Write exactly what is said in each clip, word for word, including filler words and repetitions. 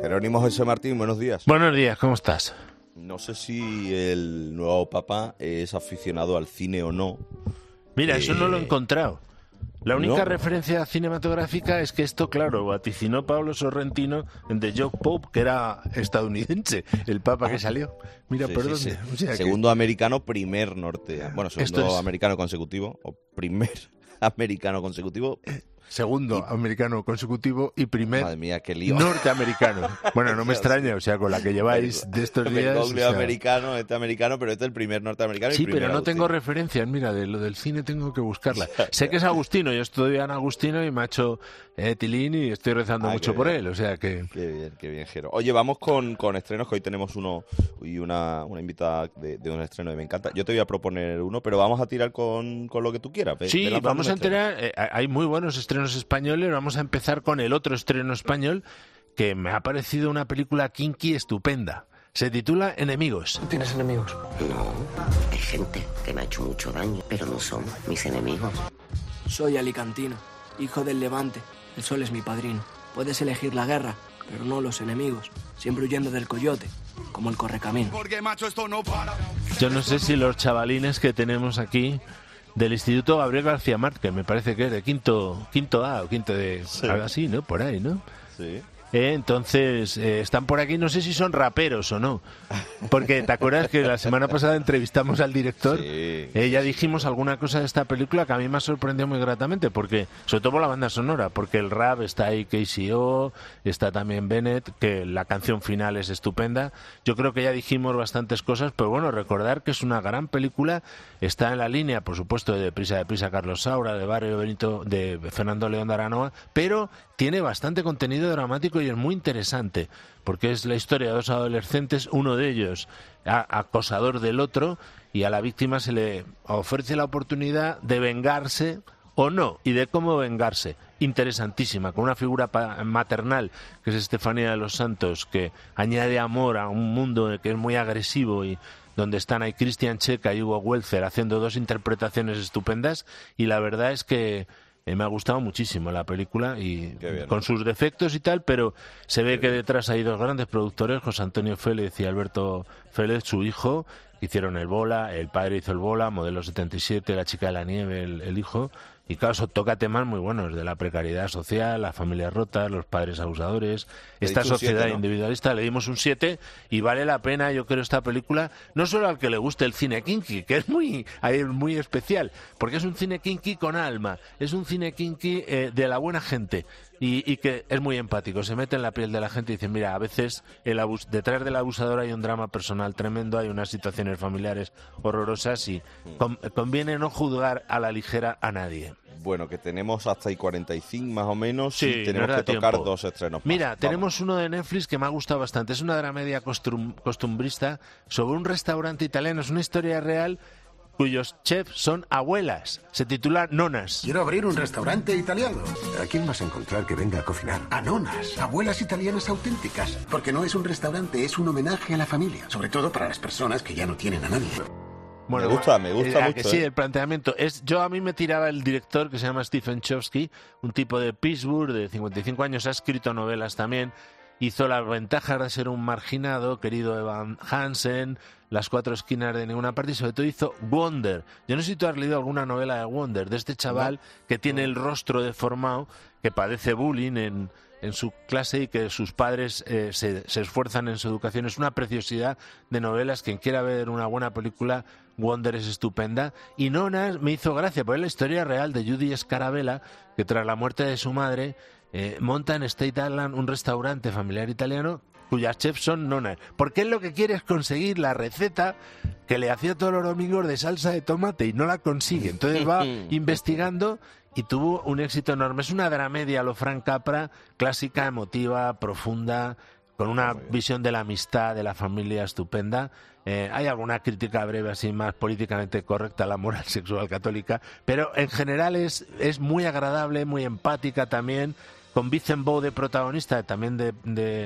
Jerónimo José Martín, buenos días. Buenos días, ¿cómo estás? No sé si el nuevo Papa es aficionado al cine o no. Mira, eh... eso no lo he encontrado. La única ¿No? referencia cinematográfica es que esto, claro, vaticinó Pablo Sorrentino en The Joke Pope, que era estadounidense, el Papa que salió. Mira, Sí, por sí, dónde. sí. O sea, segundo que... americano, primer norte. Bueno, segundo Esto es... americano consecutivo, o primer americano consecutivo. Segundo y... americano consecutivo y primer Madre mía, qué lío. norteamericano. Bueno, no me extraña, o sea, con la que lleváis de estos días... El o sea... americano, este americano, pero este es el primer norteamericano. Sí, y primer pero no Agustín. tengo referencias, mira, de lo del cine tengo que buscarla. Sé que es Agustino, yo estudié en Agustino y me ha hecho eh, tilín y estoy rezando ah, mucho por bien. él, o sea que... Qué bien, qué bien, Jero. Oye, vamos con, con estrenos, que hoy tenemos uno y una, una invitada de, de un estreno que me encanta. Yo te voy a proponer uno, pero vamos a tirar con, con lo que tú quieras. Ve, sí, ve vamos a enterar, eh, hay muy buenos estrenos españoles, vamos a empezar con el otro estreno español que me ha parecido una película kinky estupenda. Se titula Enemigos. ¿Tienes enemigos? No, hay gente que me ha hecho mucho daño, pero no son mis enemigos. Soy alicantino, hijo del Levante. El sol es mi padrino. Puedes elegir la guerra, pero no los enemigos. Siempre huyendo del coyote, como el correcamino. Porque, macho, esto no para. Yo no sé si los chavalines que tenemos aquí del Instituto Gabriel García Márquez, me parece que es de quinto, quinto A o quinto de... Sí. Algo así, ¿no? Por ahí, ¿no? Sí. Eh, entonces, eh, están por aquí, no sé si son raperos o no, porque te acuerdas que la semana pasada entrevistamos al director, sí, eh, ya dijimos alguna cosa de esta película que a mí me ha sorprendido muy gratamente, porque sobre todo por la banda sonora, porque el rap está ahí K C O, está también Bennett, que la canción final es estupenda. Yo creo que ya dijimos bastantes cosas, pero bueno, recordar que es una gran película, está en la línea, por supuesto, de Prisa de Prisa Carlos Saura, de Barrio Benito, de Fernando León de Aranoa, pero tiene bastante contenido dramático y es muy interesante, porque es la historia de dos adolescentes, uno de ellos acosador del otro, y a la víctima se le ofrece la oportunidad de vengarse o no, y de cómo vengarse. Interesantísima, con una figura maternal, que es Estefanía de los Santos, que añade amor a un mundo que es muy agresivo y donde están ahí Christian Checa y Hugo Welzer haciendo dos interpretaciones estupendas, y la verdad es que Eh, me ha gustado muchísimo la película y bien, con ¿no? sus defectos y tal, pero se ve que detrás hay dos grandes productores, José Antonio Félez y Alberto Félez, su hijo, que hicieron el Bola, el padre hizo el Bola, Modelo setenta y siete, La chica de la nieve, el, el hijo, y claro, eso toca temas muy buenos de la precariedad social, las familias rotas, los padres abusadores, esta sociedad siete, ¿no? individualista. Le dimos un siete y vale la pena, yo creo, esta película, no solo al que le guste el cine kinky, que es muy, muy especial, porque es un cine kinky con alma, es un cine kinky eh, de la buena gente. Y, y que es muy empático, se mete en la piel de la gente y dice, mira, a veces el abus- detrás del abusador hay un drama personal tremendo, hay unas situaciones familiares horrorosas y con- conviene no juzgar a la ligera a nadie. Bueno, que tenemos hasta ahí cuarenta y cinco más o menos, Sí, y tenemos nos da que tocar tiempo. dos estrenos más. Mira, Vamos. tenemos uno de Netflix que me ha gustado bastante, es una dramedia costum- costumbrista sobre un restaurante italiano, es una historia real cuyos chefs son abuelas. Se titula Nonas. Quiero abrir un restaurante italiano. ¿A quién vas a encontrar que venga a cocinar? A nonas, abuelas italianas auténticas. Porque no es un restaurante, es un homenaje a la familia. Sobre todo para las personas que ya no tienen a nadie. Bueno, me gusta, me gusta eh, mucho. Que sí, ¿eh? el planteamiento es. Yo a mí me tiraba el director que se llama Stephen Chbosky, un tipo de Pittsburgh de cincuenta y cinco años, ha escrito novelas también. Hizo Las ventajas de ser un marginado, Querido Evan Hansen, Las cuatro esquinas de ninguna parte y sobre todo hizo Wonder. Yo no sé si tú has leído alguna novela de Wonder, de este chaval no. que tiene el rostro deformado, que padece bullying en, en su clase y que sus padres eh, se, se esfuerzan en su educación. Es una preciosidad de novelas. Quien quiera ver una buena película, Wonder es estupenda. Y Nonas me hizo gracia, porque es la historia real de Judy Scarabella, que tras la muerte de su madre Eh, monta en State Island un restaurante familiar italiano cuyas chefs son nonas, porque él lo que quiere es conseguir la receta que le hacía todos los domingos de salsa de tomate y no la consigue, entonces va investigando y tuvo un éxito enorme. Es una dramedia a lo Frank Capra, clásica, emotiva, profunda, con una visión de la amistad, de la familia estupenda. Eh, hay alguna crítica breve así más políticamente correcta a la moral sexual católica, pero en general es, es muy agradable, muy empática también, con Vincent Vaughn de protagonista, también de, de,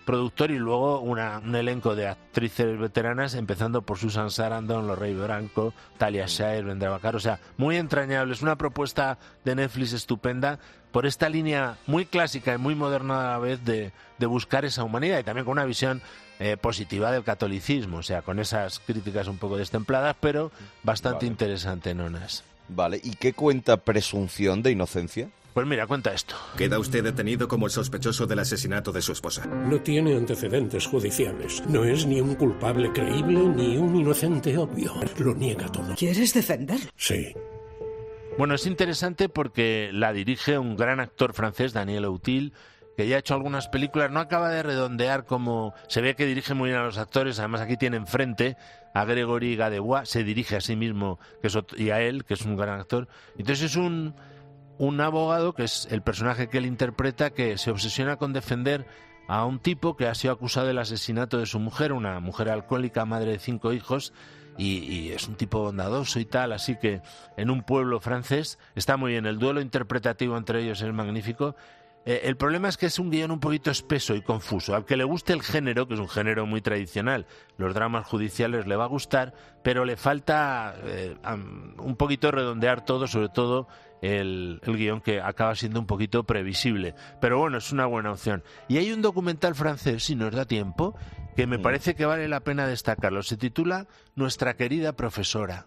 productor, y luego una, un elenco de actrices veteranas, empezando por Susan Sarandon, Lorraine Branco, Talia Shire, Brenda Bacar. O sea, muy entrañable. Es una propuesta de Netflix estupenda por esta línea muy clásica y muy moderna a la vez de, de buscar esa humanidad, y también con una visión eh, positiva del catolicismo, o sea, con esas críticas un poco destempladas, pero bastante Vale. interesante, nonas. Vale, ¿y qué cuenta Presunción de Inocencia? Pues mira, cuenta esto. Queda usted detenido como el sospechoso del asesinato de su esposa. No tiene antecedentes judiciales. No es ni un culpable creíble ni un inocente obvio. Lo niega todo. ¿Quieres defender? Sí. Bueno, es interesante porque la dirige un gran actor francés, Daniel Auteuil, que ya ha hecho algunas películas. No acaba de redondear como... Se ve que dirige muy bien a los actores. Además, aquí tiene enfrente a Gregory Gadebois. Se dirige a sí mismo que es otro, y a él, que es un gran actor. Entonces es un... un abogado, que es el personaje que él interpreta, que se obsesiona con defender a un tipo que ha sido acusado del asesinato de su mujer, una mujer alcohólica, madre de cinco hijos, y, y es un tipo bondadoso y tal, así que en un pueblo francés está muy bien. El duelo interpretativo entre ellos es magnífico. Eh, el problema es que es un guión un poquito espeso y confuso. Al que le guste el género, que es un género muy tradicional, los dramas judiciales, le va a gustar, pero le falta eh, un poquito redondear todo, sobre todo el, el guión, que acaba siendo un poquito previsible. Pero bueno, es una buena opción. Y hay un documental francés, si nos da tiempo, que me parece que vale la pena destacarlo. Se titula Nuestra querida profesora.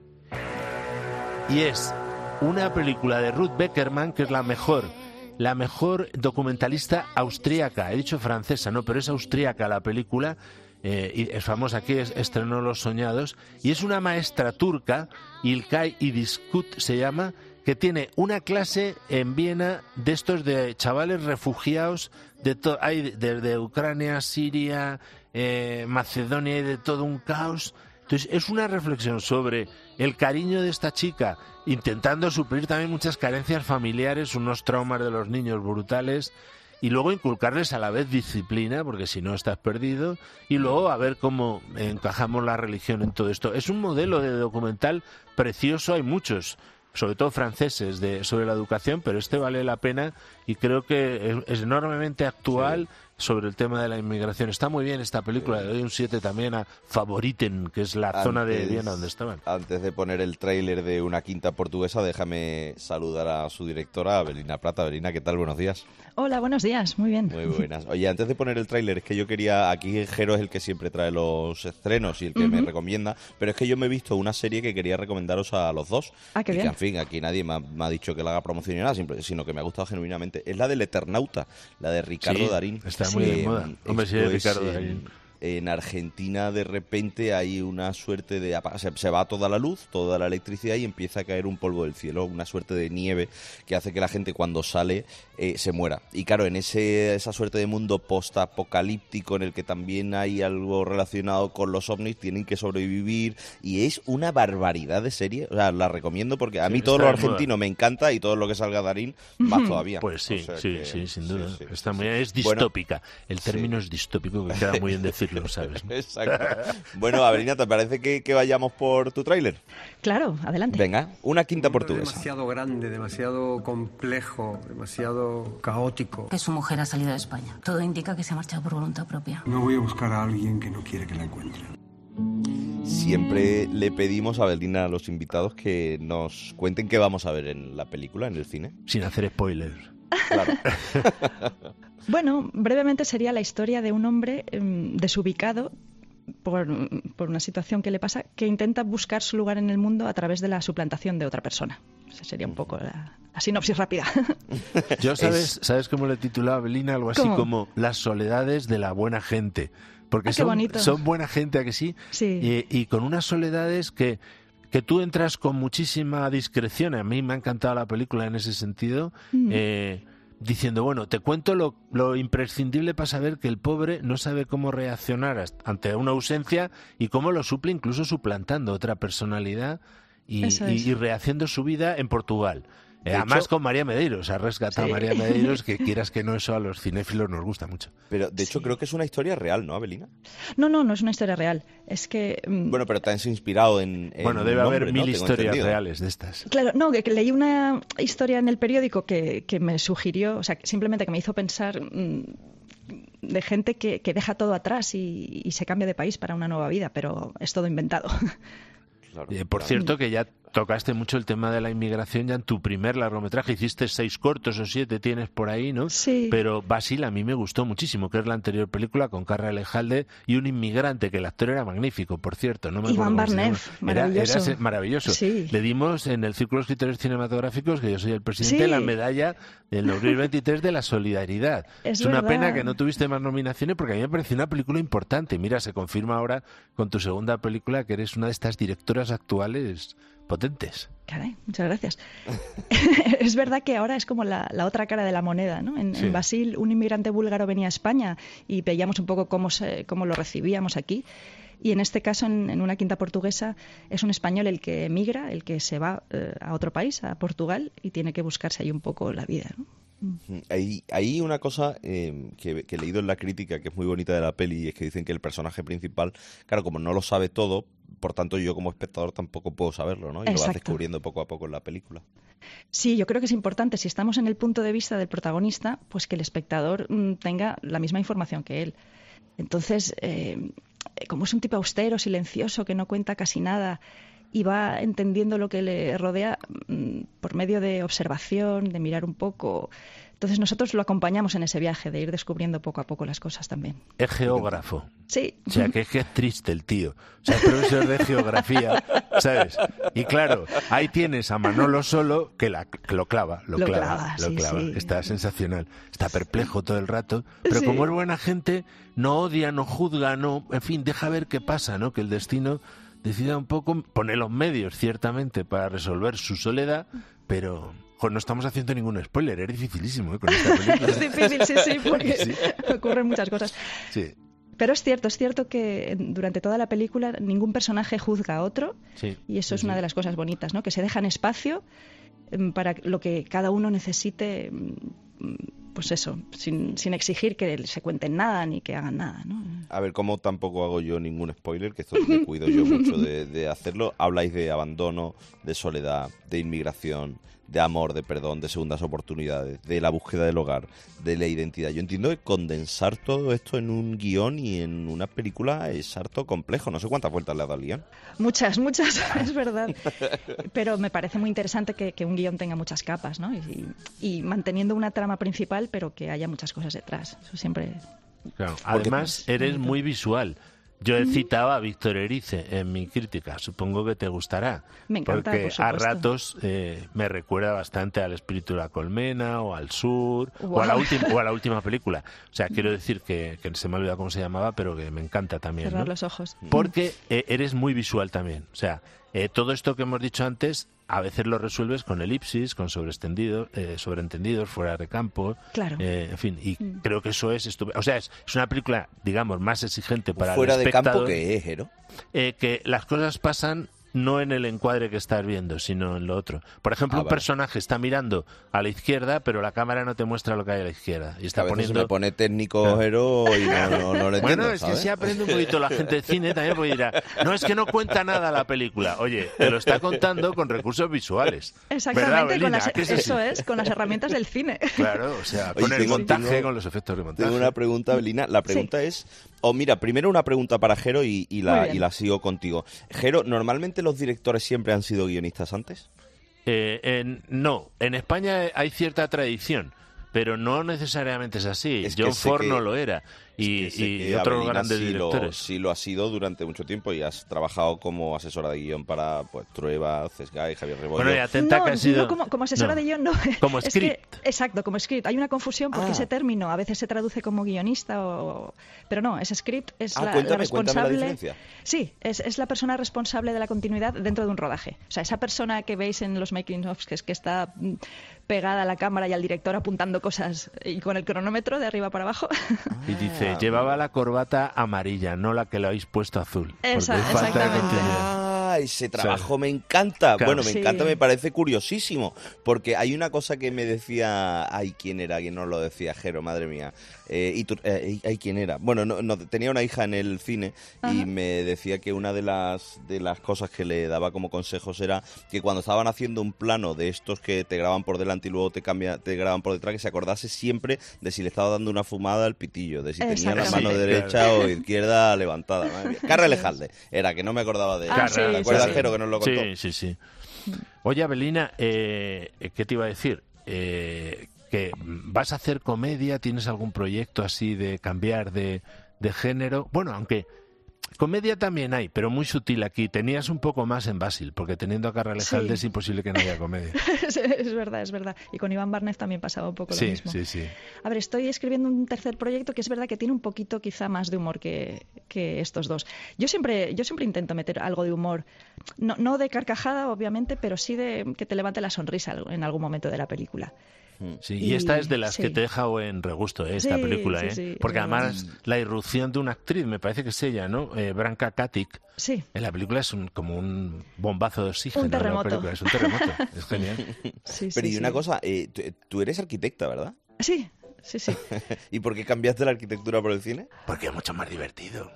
Y es una película de Ruth Beckerman, que es la mejor... la mejor documentalista austríaca. He dicho francesa, no, pero es austríaca la película, eh, y es famosa aquí, es, estrenó Los Soñados, y es una maestra turca, İlkay İdiskut se llama, que tiene una clase en Viena de estos de chavales refugiados de, to- hay de, de Ucrania, Siria, eh, Macedonia, y de todo un caos. Entonces es una reflexión sobre el cariño de esta chica, intentando suplir también muchas carencias familiares, unos traumas de los niños brutales, y luego inculcarles a la vez disciplina, porque si no estás perdido, y luego a ver cómo encajamos la religión en todo esto. Es un modelo de documental precioso, hay muchos, sobre todo franceses, de, sobre la educación, pero este vale la pena y creo que es, es enormemente actual. Sí. Sobre el tema de la inmigración. Está muy bien esta película, le doy un siete también a Favoriten, que es la antes, zona de Viena donde estaban. Antes de poner el tráiler de Una quinta portuguesa, déjame saludar a su directora, Avelina Prata. Avelina, ¿qué tal? Buenos días. Hola, buenos días, muy bien. Muy buenas. Oye, antes de poner el tráiler, es que yo quería... Aquí Jero es el que siempre trae los estrenos y el que uh-huh. me recomienda, pero es que yo me he visto una serie que quería recomendaros a los dos. Ah, qué y bien. Que, en fin, aquí nadie me ha, me ha dicho que la haga promoción ni nada, sino que me ha gustado genuinamente. Es la del Eternauta, la de Ricardo sí, Darín. Está muy de moda. Hombre, sí, Ricardo Darín. En Argentina de repente hay una suerte de... Se, se va toda la luz, toda la electricidad y empieza a caer un polvo del cielo, una suerte de nieve que hace que la gente cuando sale eh, se muera. Y claro, en ese esa suerte de mundo post-apocalíptico en el que también hay algo relacionado con los ovnis, tienen que sobrevivir y es una barbaridad de serie. O sea, la recomiendo porque a mí sí, todo lo argentino me encanta y todo lo que salga Darín más todavía. Pues sí, o sea sí, que, sí, sin duda. Sí, sí. Está muy, es distópica. Bueno, el término sí. es distópico, que queda muy bien decir. Lo sabes, ¿no? Exacto. Bueno, Avelina, ¿te parece que, que vayamos por tu tráiler? Claro, adelante. Venga, Una quinta portuguesa. Demasiado grande, demasiado complejo, demasiado caótico. Que su mujer ha salido de España. Todo indica que se ha marchado por voluntad propia. No voy a buscar a alguien que no quiere que la encuentre. Siempre le pedimos a Avelina a los invitados que nos cuenten qué vamos a ver en la película, en el cine. Sin hacer spoilers. Claro. Bueno, brevemente sería la historia de un hombre eh, desubicado por, por una situación que le pasa, que intenta buscar su lugar en el mundo a través de la suplantación de otra persona. Esa sería un poco la, la sinopsis rápida. Yo, ¿sabes, es... ¿sabes cómo le titulaba Avelina? Algo así ¿Cómo? Como Las soledades de la buena gente. Porque ah, son, son buena gente, ¿a que sí? Sí. Y, y con unas soledades que... que tú entras con muchísima discreción. A mí me ha encantado la película en ese sentido, mm. eh, diciendo, bueno, te cuento lo, lo imprescindible para saber que el pobre no sabe cómo reaccionar ante una ausencia y cómo lo suple incluso suplantando otra personalidad y, y, y rehaciendo su vida en Portugal. Eh, además hecho, con María Medeiros, ha rescatado sí. a María Medeiros, que quieras que no, eso a los cinéfilos nos gusta mucho. Pero de hecho sí. creo que es una historia real, ¿no, Avelina? No, no, no es una historia real. Es que... Um... Bueno, pero te has inspirado en... en bueno, debe nombre, haber mil ¿no? historias reales de estas. Claro, no, que, que leí una historia en el periódico que, que me sugirió, o sea, simplemente que me hizo pensar... Mmm, de gente que, que deja todo atrás y, y se cambia de país para una nueva vida, pero es todo inventado. Claro, eh, por claro. cierto, que ya tocaste mucho el tema de la inmigración ya en tu primer largometraje. Hiciste seis cortos o siete, tienes por ahí, ¿no? Sí. Pero Basil a mí me gustó muchísimo, que es la anterior película con Carra Alejalde y un inmigrante, que el actor era magnífico, por cierto. No me Iván acuerdo cómo se Barnev, llama. Era, maravilloso. era maravilloso. Sí. Le dimos en el Círculo de Escritores Cinematográficos, que yo soy el presidente, Sí. la medalla del dos mil veintitrés de la solidaridad. Es Es una verdad. pena que no tuviste más nominaciones, porque a mí me pareció una película importante. Mira, se confirma ahora con tu segunda película que eres una de estas directoras actuales potentes. Caray, muchas gracias. Es verdad que ahora es como la, la otra cara de la moneda, ¿no? En, Sí. en Basil, un inmigrante búlgaro venía a España y veíamos un poco cómo, se, cómo lo recibíamos aquí. Y en este caso, en, en una quinta portuguesa, es un español el que emigra, el que se va eh, a otro país, a Portugal, y tiene que buscarse ahí un poco la vida, ¿no? Hay, hay una cosa eh, que, que he leído en la crítica que es muy bonita de la peli, y es que dicen que el personaje principal, claro, como no lo sabe todo, por tanto yo como espectador tampoco puedo saberlo, ¿no? Y lo vas Exacto. descubriendo poco a poco en la película. Sí, yo creo que es importante, si estamos en el punto de vista del protagonista, pues que el espectador mm, tenga la misma información que él. Entonces, eh, como es un tipo austero, silencioso, que no cuenta casi nada y va entendiendo lo que le rodea mm, por medio de observación, de mirar un poco. Entonces nosotros lo acompañamos en ese viaje, de ir descubriendo poco a poco las cosas también. Es geógrafo. Sí. O sea, que es que es triste el tío. O sea, es profesor de geografía, ¿sabes? Y claro, ahí tienes a Manolo Solo que, la, que lo clava, lo, Lo clava, clava, lo sí, clava. sí. Está sensacional. Está perplejo todo el rato. Pero Sí. como es buena gente, no odia, no juzga, no... En fin, deja ver qué pasa, ¿no? Que el destino decida un poco, pone los medios, ciertamente, para resolver su soledad, pero... Jo, no estamos haciendo ningún spoiler, es dificilísimo, ¿eh? Con esta película. Es difícil, sí, sí, porque Sí. ocurren muchas cosas. Sí. Pero es cierto, es cierto que durante toda la película ningún personaje juzga a otro, Sí, y eso sí, es una sí. de las cosas bonitas, ¿no? Que se dejan espacio em, para lo que cada uno necesite, em, pues eso, sin, sin exigir que se cuenten nada ni que hagan nada, ¿no? A ver, como tampoco hago yo ningún spoiler, que esto me cuido yo mucho de, de hacerlo. Habláis de abandono, de soledad, de inmigración, de amor, de perdón, de segundas oportunidades, de la búsqueda del hogar, de la identidad. Yo entiendo que condensar todo esto en un guión y en una película es harto complejo. No sé cuántas vueltas le ha dado al guión. Muchas, muchas, es verdad. Pero me parece muy interesante que, que un guión tenga muchas capas, ¿no? Y, y manteniendo una trama principal, pero que haya muchas cosas detrás. Eso siempre... Claro. Además, eres muy visual. Yo he citado a Víctor Erice en mi crítica, supongo que te gustará. Me encanta, porque por a supuesto. ratos eh, me recuerda bastante al Espíritu de la Colmena o al Sur o, Guau. a la última, o a la última película. O sea, quiero decir que, que se me ha olvidado cómo se llamaba, pero que me encanta también. Cerrar ¿no? los ojos. Porque eh, eres muy visual también. O sea, eh, todo esto que hemos dicho antes, a veces lo resuelves con elipsis, con sobreextendido, eh, sobreentendidos, fuera de campo. Claro. Eh, en fin, y Mm. creo que eso es estupendo. O sea, es, es una película, digamos, más exigente para Fuera el de espectador. campo, ¿qué es, Jero? Eh, que las cosas pasan no en el encuadre que estás viendo, sino en lo otro. Por ejemplo, Ah, un vale. personaje está mirando a la izquierda, pero la cámara no te muestra lo que hay a la izquierda. Y está a veces poniendo... se me pone técnico, Claro. Jero, y no, no, no lo entiendo, Bueno, es ¿sabes? que si aprende un poquito la gente de cine también, porque dirá, no, es que no cuenta nada la película. Oye, te lo está contando con recursos visuales. Exactamente, ¿Verdad, con Belina? las, ¿A que es así? eso es, con las herramientas del cine. Claro, o sea, Oye, con el tengo- montaje, tengo- con los efectos de montaje. Tengo una pregunta, Belina. La pregunta es... O mira, primero una pregunta para Jero y, y, Muy la, bien. y la sigo contigo. Jero, ¿normalmente los directores siempre han sido guionistas antes? Eh, en- no, en España hay cierta tradición, pero no necesariamente es así. Es que John sé Ford que- no lo era. Y, Que sé y que otros Avelina grandes sí lo, directores. sí lo ha sido durante mucho tiempo y has trabajado como asesora de guión para pues Trueba, Cesgay, Javier Rebollo. Bueno, y atenta no, que ha sido... no como, como asesora No. de guión, no. Como Es script. que- exacto, como script. Hay una confusión porque Ah. ese término a veces se traduce como guionista, o... pero no, ese script es Ah, la, la cuéntame, cuéntame la responsable. diferencia. Sí, es, es la persona responsable de la continuidad dentro de un rodaje. O sea, esa persona que veis en los making-ofs, que es que está mm, pegada a la cámara y al director apuntando cosas y con el cronómetro de arriba para abajo. Y dice, llevaba la corbata amarilla, no la que le habéis puesto azul. porque Esa- hay falta de exactamente. continuidad. Ah, ¡buah! Ese trabajo sí. me encanta. Claro. Bueno, me sí. encanta, me parece curiosísimo. Porque hay una cosa que me decía... Ay, ¿quién era? ¿Quién nos lo decía? Jero, madre mía. Eh, y tú, eh, ay, ¿quién era? Bueno, no, no, tenía una hija en el cine Ajá. y me decía que una de las, de las cosas que le daba como consejos era que cuando estaban haciendo un plano de estos que te graban por delante y luego te cambia, te graban por detrás, que se acordase siempre de si le estaba dando una fumada al pitillo, de si tenía la mano sí, derecha claro. o izquierda levantada. Carra Elejalde, era que no me acordaba de él. Ah, sí, ¿te acuerdas, sí, Jero, que nos lo contó? Sí, sí, sí. Oye, Abelina, eh, ¿qué te iba a decir? Eh... que vas a hacer comedia, ¿tienes algún proyecto así de cambiar de, de género? Bueno, aunque comedia también hay, pero muy sutil aquí. Tenías un poco más en Basil, porque teniendo a Carra Elejalde sí. es imposible que no haya comedia. es, es verdad, es verdad. Y con Iván Barnett también pasaba un poco sí, lo mismo. Sí, sí, sí. A ver, estoy escribiendo un tercer proyecto que es verdad que tiene un poquito quizá más de humor que, que estos dos. Yo siempre, yo siempre intento meter algo de humor, no, no de carcajada, obviamente, pero sí de que te levante la sonrisa en algún momento de la película. Sí, y, y esta es de las sí. que te deja en regusto, ¿eh? Esta sí, película, sí, ¿eh? Sí, porque sí, además sí. la irrupción de una actriz, me parece que es ella, ¿no? Eh, Branka Katic. Sí. En la película es un, como un bombazo de oxígeno. Un terremoto. Es un terremoto, es genial. Sí, Pero sí, y una sí. cosa, eh, tú eres arquitecta, ¿verdad? Sí. Sí, sí. ¿Y por qué cambiaste la arquitectura por el cine? Porque es mucho más divertido.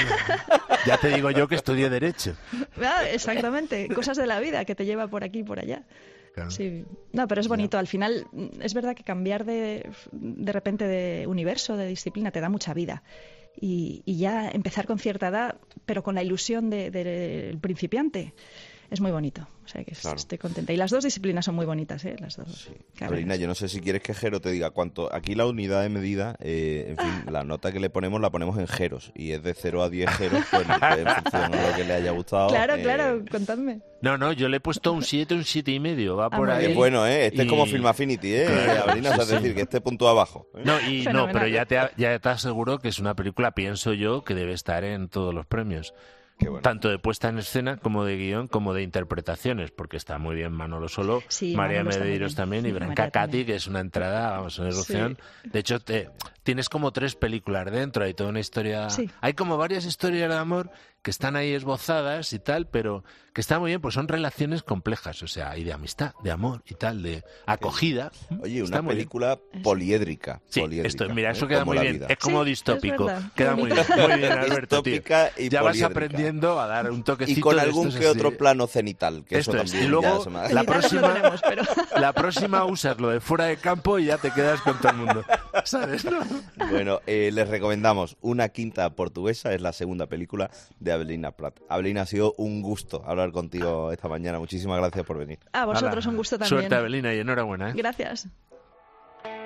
Ya te digo yo que estudié Derecho. Ah, exactamente, cosas de la vida que te lleva por aquí y por allá. Claro. Sí. No, pero es bonito. Al final, es verdad que cambiar de, de repente de universo, de disciplina, te da mucha vida. Y, y ya empezar con cierta edad, pero con la ilusión del de, de principiante, es muy bonito. O sea que claro. estoy contenta. Y las dos disciplinas son muy bonitas, ¿eh? Las dos. Sí. Abelina, yo no sé si quieres que Jero te diga cuánto. Aquí la unidad de medida, eh, en fin, la nota que le ponemos la ponemos en jeros. Y es de cero a diez jeros, pues en función de lo que le haya gustado. Claro, eh... claro, contadme. No, no, yo le he puesto un siete, un siete y medio, va ah, por ahí. Es bueno, ¿eh? Este y... es como Film Affinity, ¿eh? Claro, Abelina, sí, es sí. decir, que este punto abajo. ¿eh? No, y no, pero ya te, ya te aseguro que es una película, pienso yo, que debe estar en todos los premios. Bueno. Tanto de puesta en escena como de guión como de interpretaciones, porque está muy bien Manolo Solo, sí, María Manolo Medeiros también y Branka Katic, que es una entrada, vamos, una erupción. Sí. De hecho, te, tienes como tres películas dentro, hay toda una historia, sí. hay como varias historias de amor que están ahí esbozadas y tal, pero que está muy bien, pues son relaciones complejas, o sea, y de amistad, de amor y tal, de acogida. Oye, una película poliédrica. Sí, poliédrica, esto, mira, eso ¿eh? queda Como muy bien, vida. es como sí, distópico, es queda muy bien, muy bien, Alberto, tío. Distópica y ya vas poliédrica. aprendiendo a dar un toquecito. Y con algún de que otro así. plano cenital, que Esto eso es. también. Y luego, ya se la me... próxima, no tenemos, pero... la próxima usas lo de fuera de campo y ya te quedas con todo el mundo, ¿sabes? ¿No? Bueno, eh, les recomendamos Una quinta portuguesa, es la segunda película de Abelina Prat. Abelina, ha sido un gusto hablar contigo esta mañana. Muchísimas gracias por venir. A vosotros, Hala. Un gusto también. Suerte, Abelina, y enhorabuena, ¿eh? Gracias.